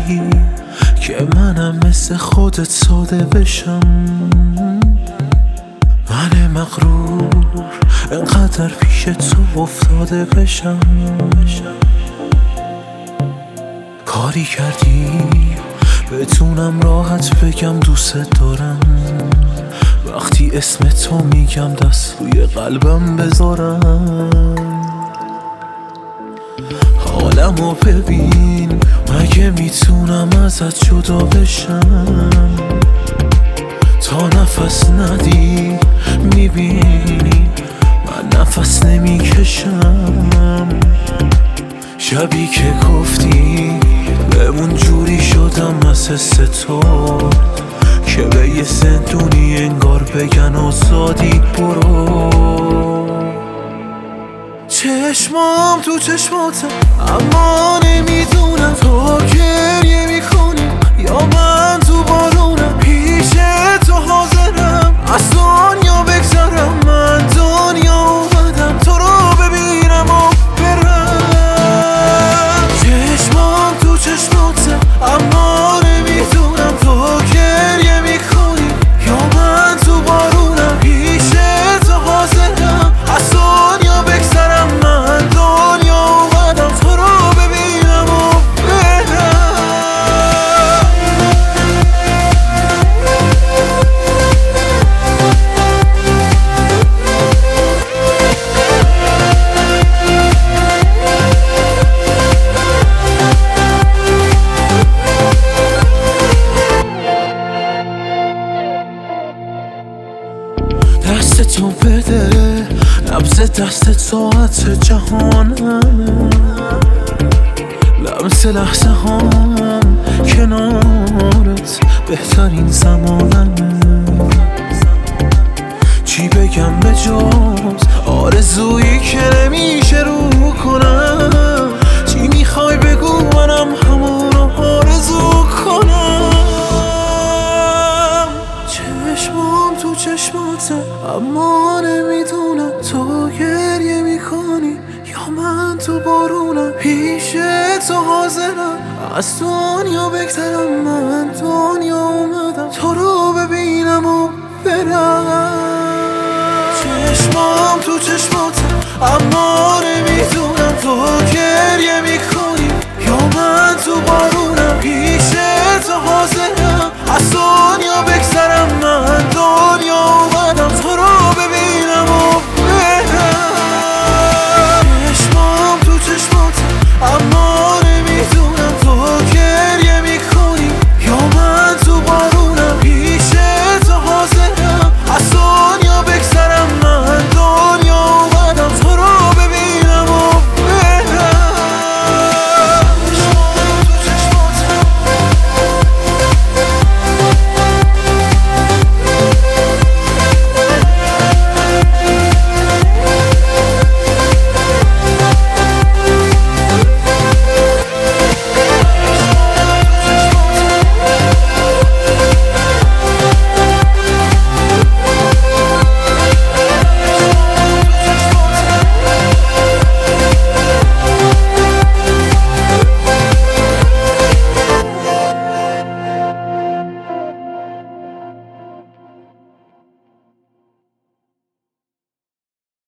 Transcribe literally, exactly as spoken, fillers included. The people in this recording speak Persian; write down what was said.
که منم مثل خودت ساده بشم. من مغرور انقدر پیش تو افتاده بشم. کاری کردی بتونم راحت بگم دوست دارم. وقتی اسم تو میگم دست روی قلبم بذارم. حالمو ببین، مگه میتونم ازت جدا بشم؟ تا نفس ندی میبینی من نفس نمیکشم. شبی که گفتی بمون جوری شدم از حس تو که به یه زندونی انگار بگن آزادی برو. چشمام تو چشماته اما نمیدونم تو گریه میکنی یا من تو بارونم. پیش تو حاضرم از دنیا بگذرم. من دنیا اومدم تو رو ببینم و برم. چشمام تو چشماته اما نمیدونم تو گریه میکنی یا من تو بارونم. پیش تو حاضرم از دنیا بگذرم. من دنیا اومدم تو رو ببینم و برم. دست تو بده، نبض دست ساعت جهانم. لمس لحظه هم کنارت بهترین زمانمه. چی بگم به جز آرزویی که نمیشه رو کنم؟ چی میخوای بگو منم همونو آرزو کنم؟ چشمام تو چشماته اما نمیدونم تو گریه میکنی یا من تو بارونم. پیش تو حاضرم از دنیا بگذرم. من دنیا اومدم تو رو ببینم و برم. چشمام تو چشماته اما نمیدونم تو گریه میکنی یا من تو بارونم.